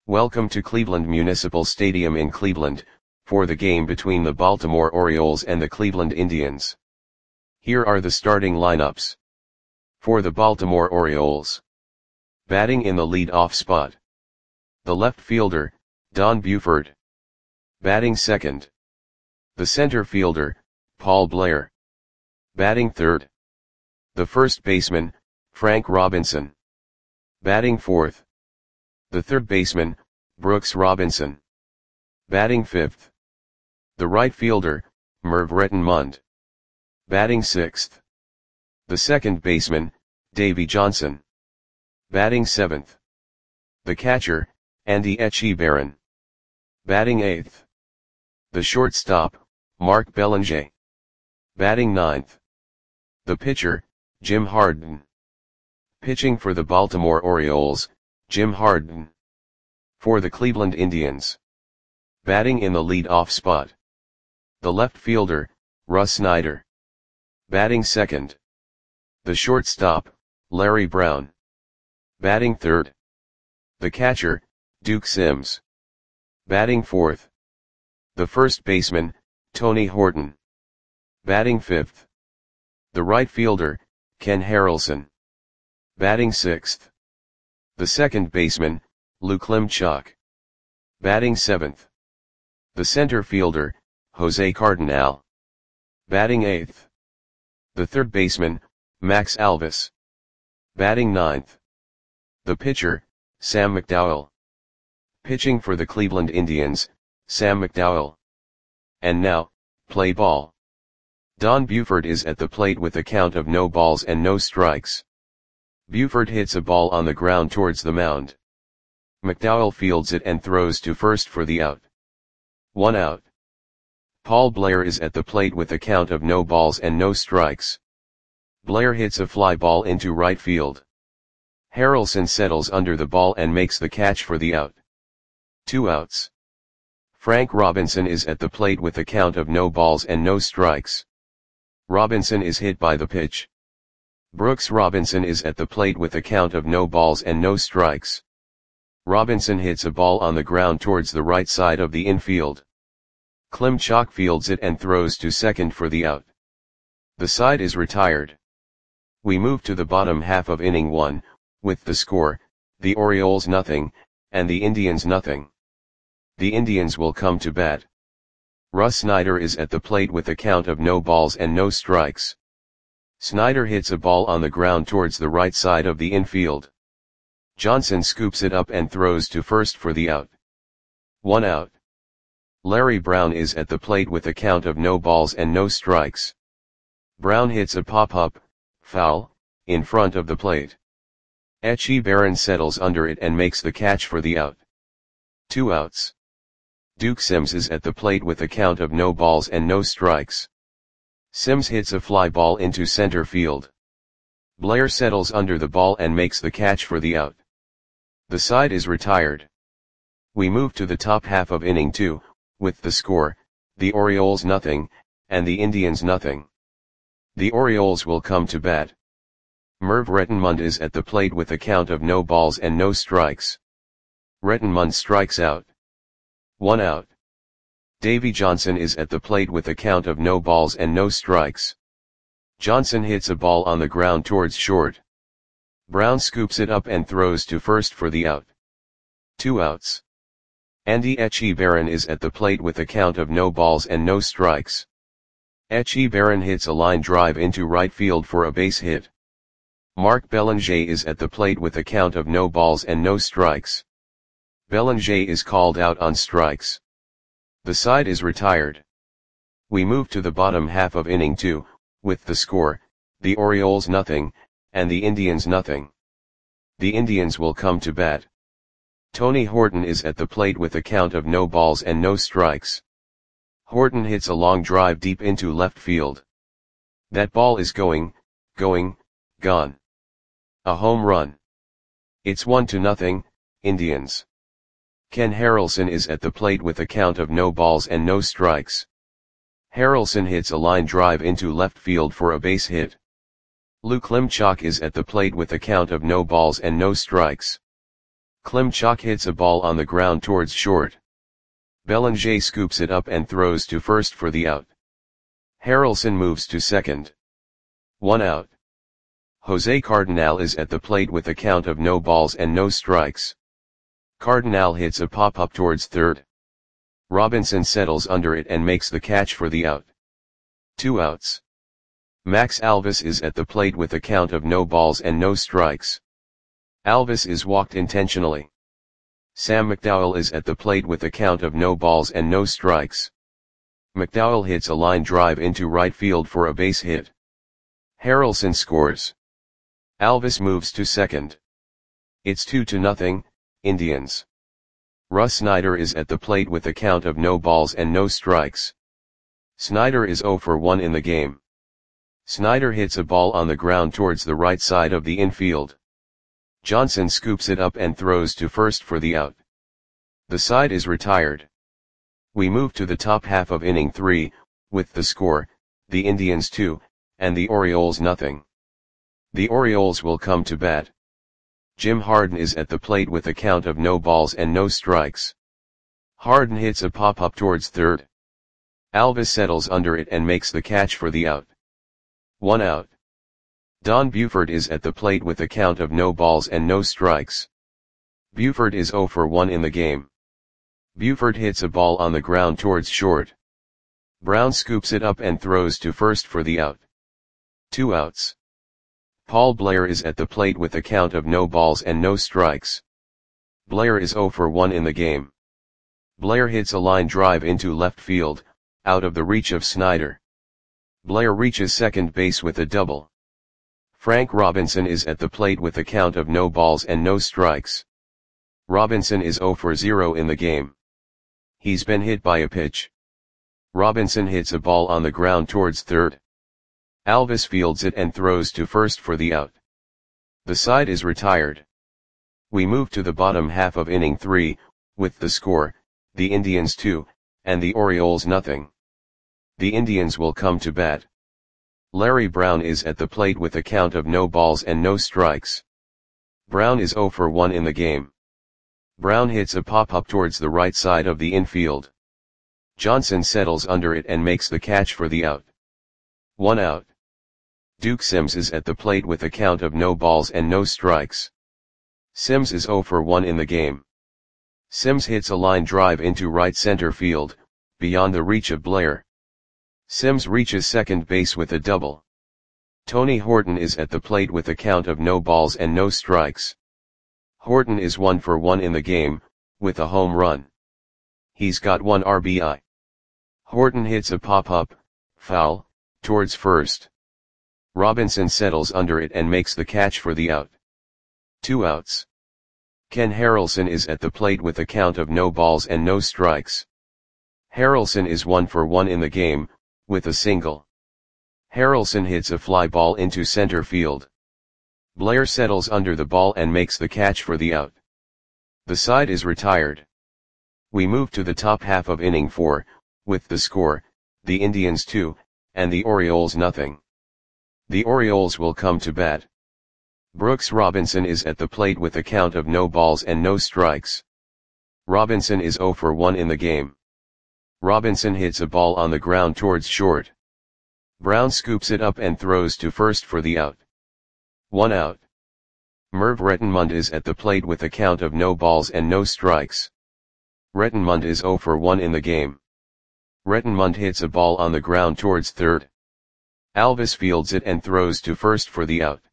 Welcome to Cleveland Municipal Stadium in Cleveland, for the game between the Baltimore Orioles and the Cleveland Indians. Here are the starting lineups. For the Baltimore Orioles. Batting in the lead-off spot. The left fielder, Don Buford. Batting second. The center fielder, Paul Blair. Batting third. The first baseman, Frank Robinson. Batting fourth. The third baseman, Brooks Robinson. Batting fifth. The right fielder, Merv Rettenmund. Batting sixth. The second baseman, Davey Johnson. Batting seventh. The catcher, Andy Etchebarren. Batting eighth. The shortstop, Mark Belanger. Batting ninth. The pitcher, Jim Harden. Pitching for the Baltimore Orioles, Jim Harden. For the Cleveland Indians. Batting in the lead-off spot. The left fielder, Russ Snyder. Batting second. The shortstop, Larry Brown. Batting third. The catcher, Duke Sims. Batting fourth. The first baseman, Tony Horton. Batting fifth. The right fielder, Ken Harrelson. Batting sixth. The second baseman, Lou Klimchuk. Batting seventh. The center fielder, Jose Cardinal. Batting eighth. The third baseman, Max Alvis. Batting ninth. The pitcher, Sam McDowell. Pitching for the Cleveland Indians, Sam McDowell. And now, play ball. Don Buford is at the plate with a count of no balls and no strikes. Buford hits a ball on the ground towards the mound. McDowell fields it and throws to first for the out. 1 out. Paul Blair is at the plate with a count of no balls and no strikes. Blair hits a fly ball into right field. Harrelson settles under the ball and makes the catch for the out. 2 outs. Frank Robinson is at the plate with a count of no balls and no strikes. Robinson is hit by the pitch. Brooks Robinson is at the plate with a count of no balls and no strikes. Robinson hits a ball on the ground towards the right side of the infield. Klimchuk fields it and throws to second for the out. The side is retired. We move to the bottom half of inning 1, with the score, the Orioles nothing, and the Indians nothing. The Indians will come to bat. Russ Snyder is at the plate with a count of no balls and no strikes. Snyder hits a ball on the ground towards the right side of the infield. Johnson scoops it up and throws to first for the out. 1 out. Larry Brown is at the plate with a count of no balls and no strikes. Brown hits a pop-up, foul, in front of the plate. Etchebarren settles under it and makes the catch for the out. 2 outs. Duke Sims is at the plate with a count of no balls and no strikes. Sims hits a fly ball into center field. Blair settles under the ball and makes the catch for the out. The side is retired. We move to the top half of inning 2, with the score, the Orioles nothing, and the Indians nothing. The Orioles will come to bat. Merv Rettenmund is at the plate with a count of no balls and no strikes. Rettenmund strikes out. 1 out. Davey Johnson is at the plate with a count of no balls and no strikes. Johnson hits a ball on the ground towards short. Brown scoops it up and throws to first for the out. 2 outs. Andy Etchebarren is at the plate with a count of no balls and no strikes. Etchebarren hits a line drive into right field for a base hit. Mark Belanger is at the plate with a count of no balls and no strikes. Belanger is called out on strikes. The side is retired. We move to the bottom half of inning 2, with the score, the Orioles nothing, and the Indians nothing. The Indians will come to bat. Tony Horton is at the plate with a count of no balls and no strikes. Horton hits a long drive deep into left field. That ball is gone. A home run. It's 1-0, Indians. Ken Harrelson is at the plate with a count of no balls and no strikes. Harrelson hits a line drive into left field for a base hit. Lou Klimchuk is at the plate with a count of no balls and no strikes. Klimchuk hits a ball on the ground towards short. Belanger scoops it up and throws to first for the out. Harrelson moves to second. 1 out. Jose Cardinal is at the plate with a count of no balls and no strikes. Cardinal hits a pop-up towards third. Robinson settles under it and makes the catch for the out. 2 outs. Max Alvis is at the plate with a count of no balls and no strikes. Alvis is walked intentionally. Sam McDowell is at the plate with a count of no balls and no strikes. McDowell hits a line drive into right field for a base hit. Harrelson scores. Alvis moves to second. It's 2-0, Indians. Russ Snyder is at the plate with a count of no balls and no strikes. Snyder is 0 for 1 in the game. Snyder hits a ball on the ground towards the right side of the infield. Johnson scoops it up and throws to first for the out. The side is retired. We move to the top half of inning 3, with the score, the Indians 2, and the Orioles nothing. The Orioles will come to bat. Jim Harden is at the plate with a count of no balls and no strikes. Harden hits a pop-up towards third. Alvis settles under it and makes the catch for the out. 1 out. Don Buford is at the plate with a count of no balls and no strikes. Buford is 0 for 1 in the game. Buford hits a ball on the ground towards short. Brown scoops it up and throws to first for the out. 2 outs. Paul Blair is at the plate with a count of no balls and no strikes. Blair is 0 for 1 in the game. Blair hits a line drive into left field, out of the reach of Snyder. Blair reaches second base with a double. Frank Robinson is at the plate with a count of no balls and no strikes. Robinson is 0 for 0 in the game. He's been hit by a pitch. Robinson hits a ball on the ground towards third. Alvis fields it and throws to first for the out. The side is retired. We move to the bottom half of inning 3, with the score, the Indians 2, and the Orioles nothing. The Indians will come to bat. Larry Brown is at the plate with a count of no balls and no strikes. Brown is 0 for 1 in the game. Brown hits a pop-up towards the right side of the infield. Johnson settles under it and makes the catch for the out. 1 out. Duke Sims is at the plate with a count of no balls and no strikes. Sims is 0 for 1 in the game. Sims hits a line drive into right center field, beyond the reach of Blair. Sims reaches second base with a double. Tony Horton is at the plate with a count of no balls and no strikes. Horton is 1 for 1 in the game, with a home run. He's got 1 RBI. Horton hits a pop-up, foul, towards first. Robinson settles under it and makes the catch for the out. 2 outs. Ken Harrelson is at the plate with a count of no balls and no strikes. Harrelson is 1 for 1 in the game, with a single. Harrelson hits a fly ball into center field. Blair settles under the ball and makes the catch for the out. The side is retired. We move to the top half of inning 4, with the score, the Indians 2, and the Orioles nothing. The Orioles will come to bat. Brooks Robinson is at the plate with a count of no balls and no strikes. Robinson is 0 for 1 in the game. Robinson hits a ball on the ground towards short. Brown scoops it up and throws to first for the out. 1 out. Merv Rettenmund is at the plate with a count of no balls and no strikes. Rettenmund is 0 for 1 in the game. Rettenmund hits a ball on the ground towards third. Alvis fields it and throws to first for the out.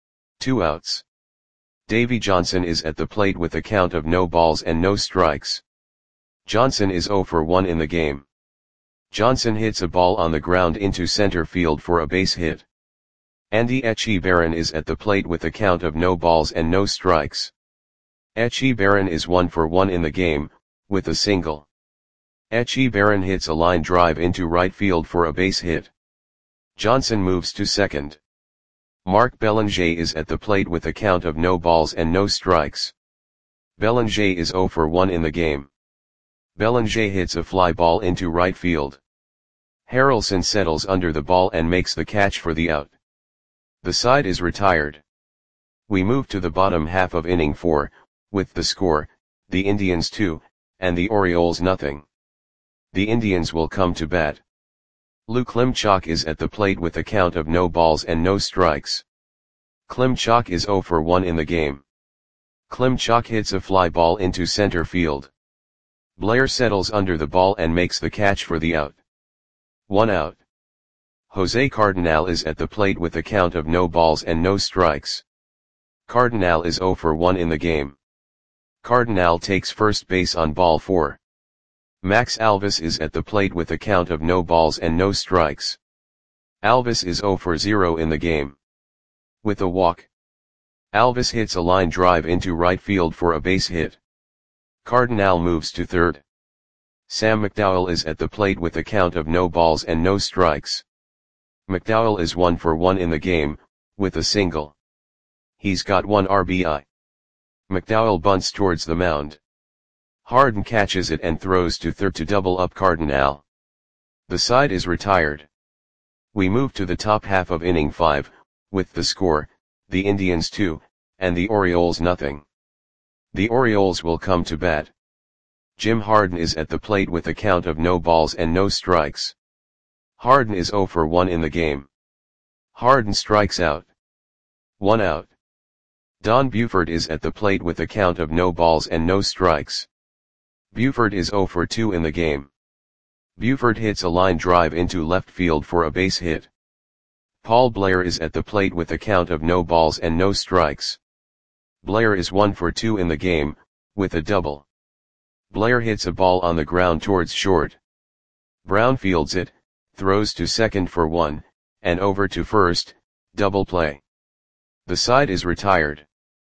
2 outs. Davy Johnson is at the plate with a count of no balls and no strikes. Johnson is 0 for 1 in the game. Johnson hits a ball on the ground into center field for a base hit. Andy Echebarren is at the plate with a count of no balls and no strikes. Echebarren is 1 for 1 in the game, with a single. Echebarren hits a line drive into right field for a base hit. Johnson moves to second. Mark Belanger is at the plate with a count of no balls and no strikes. Belanger is 0 for 1 in the game. Belanger hits a fly ball into right field. Harrelson settles under the ball and makes the catch for the out. The side is retired. We move to the bottom half of inning 4, with the score, the Indians 2, and the Orioles nothing. The Indians will come to bat. Luke Klimchak is at the plate with a count of no balls and no strikes. Klimchak is 0 for 1 in the game. Klimchak hits a fly ball into center field. Blair settles under the ball and makes the catch for the out. 1 out. Jose Cardinal is at the plate with a count of no balls and no strikes. Cardinal is 0 for 1 in the game. Cardinal takes first base on ball 4. Max Alvis is at the plate with a count of no balls and no strikes. Alvis is 0 for 0 in the game. With a walk, Alvis hits a line drive into right field for a base hit. Cardinal moves to third. Sam McDowell is at the plate with a count of no balls and no strikes. McDowell is 1 for 1 in the game, with a single. He's got 1 RBI. McDowell bunts towards the mound. Harden catches it and throws to third to double up Cardinal. The side is retired. We move to the top half of inning 5, with the score, the Indians 2, and the Orioles nothing. The Orioles will come to bat. Jim Harden is at the plate with a count of no balls and no strikes. Harden is 0 for 1 in the game. Harden strikes out. 1 out. Don Buford is at the plate with a count of no balls and no strikes. Buford is 0 for 2 in the game. Buford hits a line drive into left field for a base hit. Paul Blair is at the plate with a count of no balls and no strikes. Blair is 1 for 2 in the game, with a double. Blair hits a ball on the ground towards short. Brown fields it, throws to second for 1, and over to first, double play. The side is retired.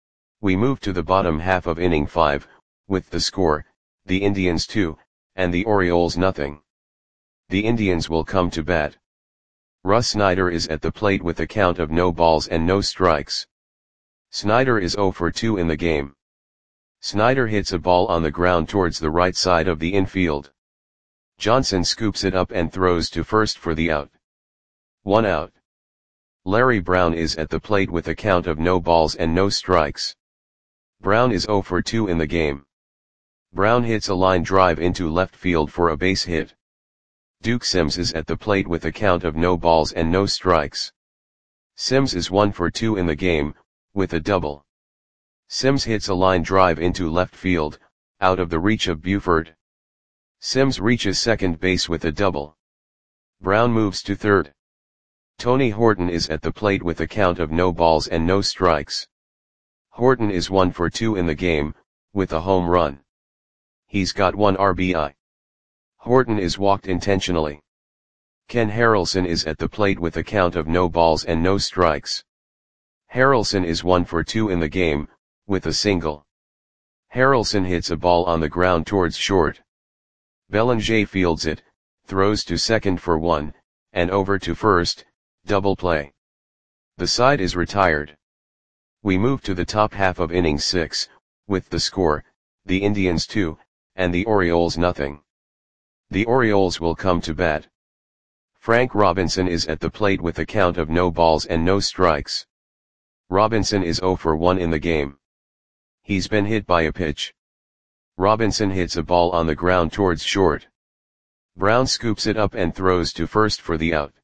We move to the bottom half of inning 5, with the score, the Indians 2, and the Orioles nothing. The Indians will come to bat. Russ Snyder is at the plate with a count of no balls and no strikes. Snyder is 0 for 2 in the game. Snyder hits a ball on the ground towards the right side of the infield. Johnson scoops it up and throws to first for the out. 1 out. Larry Brown is at the plate with a count of no balls and no strikes. Brown is 0 for 2 in the game. Brown hits a line drive into left field for a base hit. Duke Sims is at the plate with a count of no balls and no strikes. Sims is 1 for 2 in the game, with a double. Sims hits a line drive into left field, out of the reach of Buford. Sims reaches second base with a double. Brown moves to third. Tony Horton is at the plate with a count of no balls and no strikes. Horton is 1 for 2 in the game, with a home run. He's got 1 RBI. Horton is walked intentionally. Ken Harrelson is at the plate with a count of no balls and no strikes. Harrelson is 1 for 2 in the game, with a single. Harrelson hits a ball on the ground towards short. Belanger fields it, throws to second for 1, and over to first, double play. The side is retired. We move to the top half of inning 6, with the score, the Indians 2, and the Orioles nothing. The Orioles will come to bat. Frank Robinson is at the plate with a count of no balls and no strikes. Robinson is 0 for 1 in the game. He's been hit by a pitch. Robinson hits a ball on the ground towards short. Brown scoops it up and throws to first for the out.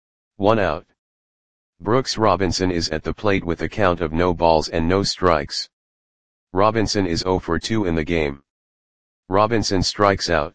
1 out. Brooks Robinson is at the plate with a count of no balls and no strikes. Robinson is 0 for 2 in the game. Robinson strikes out.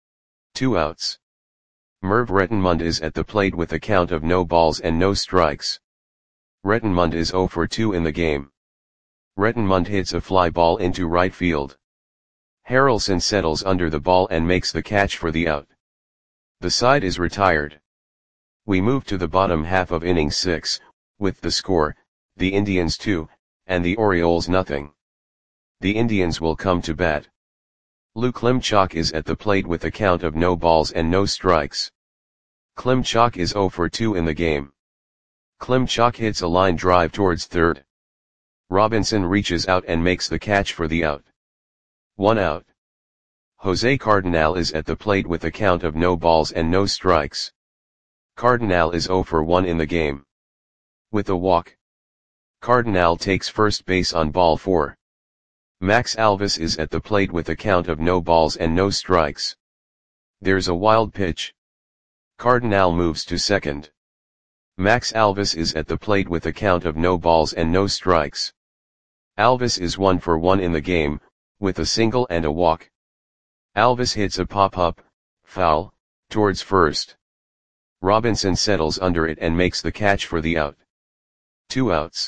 2 outs. Merv Rettenmund is at the plate with a count of no balls and no strikes. Rettenmund is 0 for 2 in the game. Rettenmund hits a fly ball into right field. Harrelson settles under the ball and makes the catch for the out. The side is retired. We move to the bottom half of inning 6, with the score, the Indians 2, and the Orioles nothing. The Indians will come to bat. Luke Klimchak is at the plate with a count of no balls and no strikes. Klimchak is 0 for 2 in the game. Klimchak hits a line drive towards third. Robinson reaches out and makes the catch for the out. 1 out. Jose Cardinal is at the plate with a count of no balls and no strikes. Cardinal is 0 for 1 in the game. With a walk, Cardinal takes first base on ball 4. Max Alvis is at the plate with a count of no balls and no strikes. There's a wild pitch. Cardinal moves to second. Max Alvis is at the plate with a count of no balls and no strikes. Alvis is 1 for 1 in the game, with a single and a walk. Alvis hits a pop-up, foul, towards first. Robinson settles under it and makes the catch for the out. 2 outs.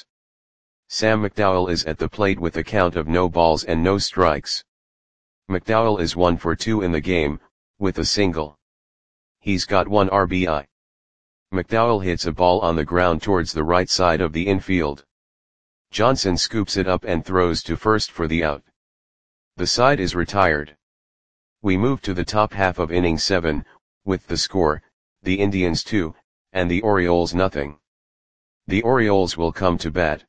Sam McDowell is at the plate with a count of no balls and no strikes. McDowell is 1 for 2 in the game, with a single. He's got 1 RBI. McDowell hits a ball on the ground towards the right side of the infield. Johnson scoops it up and throws to first for the out. The side is retired. We move to the top half of inning 7, with the score, the Indians 2, and the Orioles nothing. The Orioles will come to bat.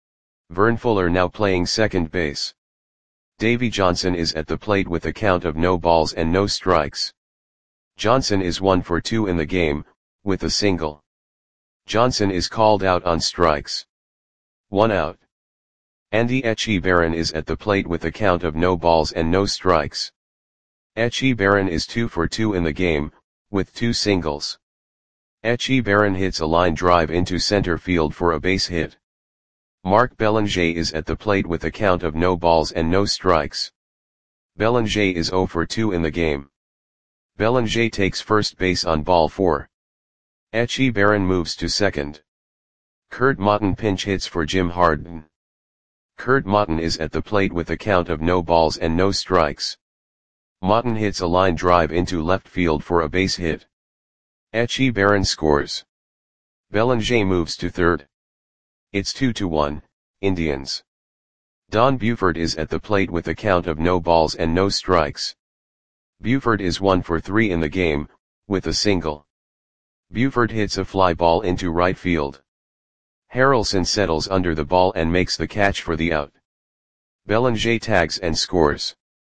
Vern Fuller now playing second base. Davey Johnson is at the plate with a count of no balls and no strikes. Johnson is 1 for 2 in the game, with a single. Johnson is called out on strikes. 1 out. Andy Etchebarren is at the plate with a count of no balls and no strikes. Etchebarren is 2 for 2 in the game, with 2 singles. Etchebarren hits a line drive into center field for a base hit. Mark Belanger is at the plate with a count of no balls and no strikes. Belanger is 0 for 2 in the game. Belanger takes first base on ball 4. Etchebarren moves to second. Kurt Motton pinch hits for Jim Harden. Kurt Motton is at the plate with a count of no balls and no strikes. Motton hits a line drive into left field for a base hit. Etchebarren scores. Belanger moves to third. It's 2-1, Indians. Don Buford is at the plate with a count of no balls and no strikes. Buford is 1 for 3 in the game, with a single. Buford hits a fly ball into right field. Harrelson settles under the ball and makes the catch for the out. Belanger tags and scores.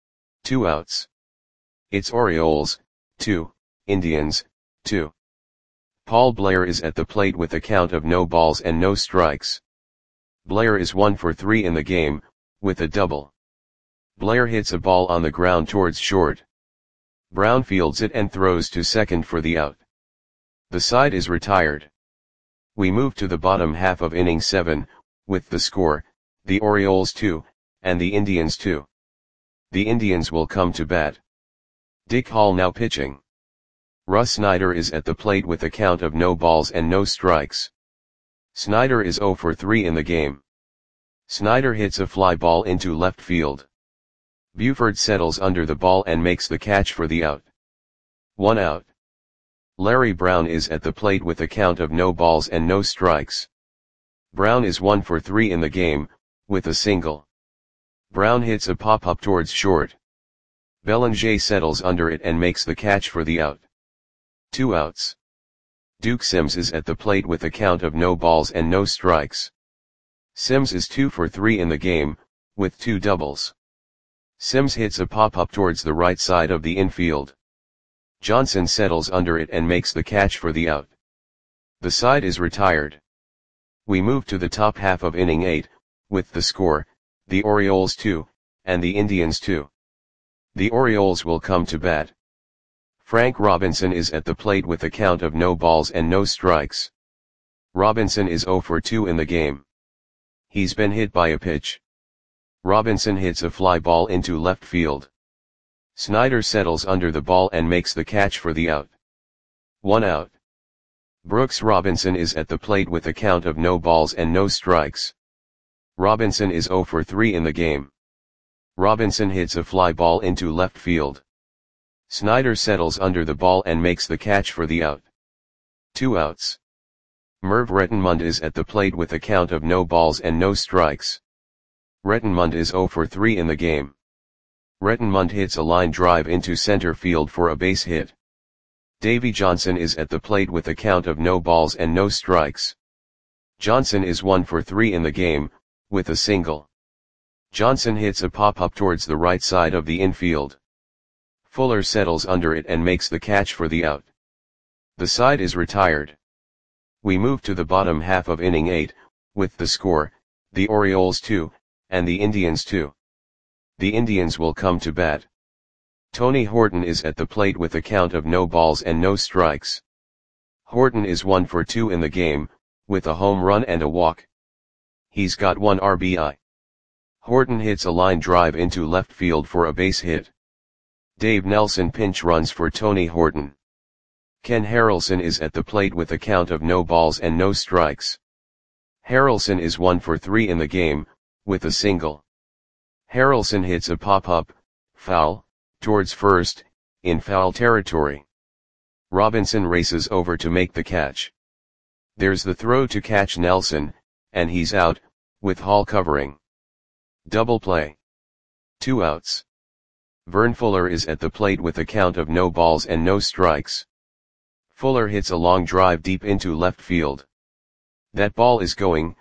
2 outs. It's Orioles, 2, Indians, 2. Paul Blair is at the plate with a count of no balls and no strikes. Blair is 1 for 3 in the game, with a double. Blair hits a ball on the ground towards short. Brown fields it and throws to second for the out. The side is retired. We move to the bottom half of inning 7, with the score, the Orioles 2, and the Indians 2. The Indians will come to bat. Dick Hall now pitching. Russ Snyder is at the plate with a count of no balls and no strikes. Snyder is 0 for 3 in the game. Snyder hits a fly ball into left field. Buford settles under the ball and makes the catch for the out. 1 out. Larry Brown is at the plate with a count of no balls and no strikes. Brown is 1 for 3 in the game, with a single. Brown hits a pop-up towards short. Belanger settles under it and makes the catch for the out. 2 outs. Duke Sims is at the plate with a count of no balls and no strikes. Sims is 2 for 3 in the game, with 2 doubles. Sims hits a pop-up towards the right side of the infield. Johnson settles under it and makes the catch for the out. The side is retired. We move to the top half of inning 8, with the score, the Orioles 2, and the Indians 2. The Orioles will come to bat. Frank Robinson is at the plate with a count of no balls and no strikes. Robinson is 0 for 2 in the game. He's been hit by a pitch. Robinson hits a fly ball into left field. Snyder settles under the ball and makes the catch for the out. 1 out. Brooks Robinson is at the plate with a count of no balls and no strikes. Robinson is 0 for 3 in the game. Robinson hits a fly ball into left field. Snyder settles under the ball and makes the catch for the out. 2 outs. Merv Rettenmund is at the plate with a count of no balls and no strikes. Rettenmund is 0 for 3 in the game. Rettenmund hits a line drive into center field for a base hit. Davey Johnson is at the plate with a count of no balls and no strikes. Johnson is 1 for 3 in the game, with a single. Johnson hits a pop-up towards the right side of the infield. Fuller settles under it and makes the catch for the out. The side is retired. We move to the bottom half of inning 8, with the score, the Orioles 2, and the Indians 2. The Indians will come to bat. Tony Horton is at the plate with a count of no balls and no strikes. Horton is 1 for 2 in the game, with a home run and a walk. He's got 1 RBI. Horton hits a line drive into left field for a base hit. Dave Nelson pinch runs for Tony Horton. Ken Harrelson is at the plate with a count of no balls and no strikes. Harrelson is 1 for 3 in the game, with a single. Harrelson hits a pop-up, foul, towards first, in foul territory. Robinson races over to make the catch. There's the throw to catch Nelson, and he's out, with Hall covering. Double play. 2 outs. Vern Fuller is at the plate with a count of no balls and no strikes. Fuller hits a long drive deep into left field. That ball is gone.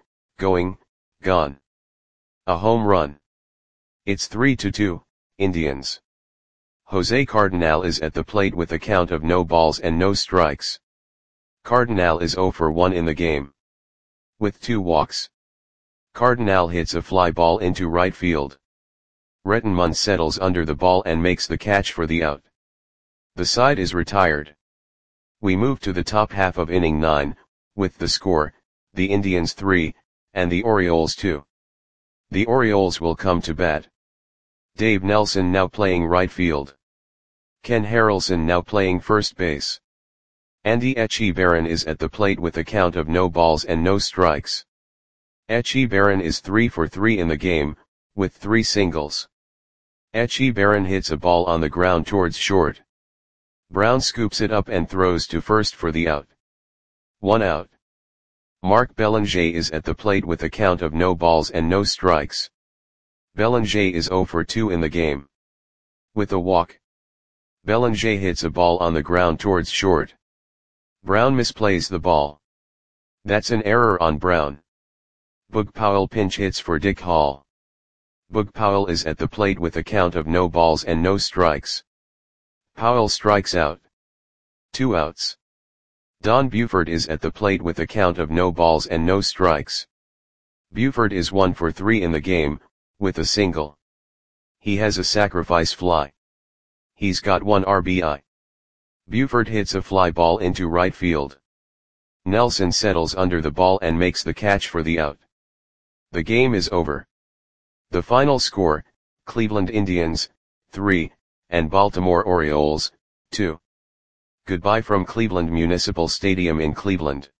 A home run. It's 3-2, Indians. Jose Cardenal is at the plate with a count of no balls and no strikes. Cardenal is 0 for 1 in the game. With 2 walks. Cardenal hits a fly ball into right field. Rettenmund settles under the ball and makes the catch for the out. The side is retired. We move to the top half of inning 9, with the score, the Indians 3, and the Orioles 2. The Orioles will come to bat. Dave Nelson now playing right field. Ken Harrelson now playing first base. Andy Etchebarren is at the plate with a count of no balls and no strikes. Etchebarren is 3 for 3 in the game, with 3 singles. Etchebarren hits a ball on the ground towards short. Brown scoops it up and throws to first for the out. 1 out. Mark Belanger is at the plate with a count of no balls and no strikes. Belanger is 0 for 2 in the game. With a walk. Belanger hits a ball on the ground towards short. Brown misplays the ball. That's an error on Brown. Boog Powell pinch hits for Dick Hall. Boog Powell is at the plate with a count of no balls and no strikes. Powell strikes out. 2 outs. Don Buford is at the plate with a count of no balls and no strikes. Buford is 1 for 3 in the game, with a single. He has a sacrifice fly. He's got 1 RBI. Buford hits a fly ball into right field. Nelson settles under the ball and makes the catch for the out. The game is over. The final score, Cleveland Indians, 3, and Baltimore Orioles, 2. Goodbye from Cleveland Municipal Stadium in Cleveland.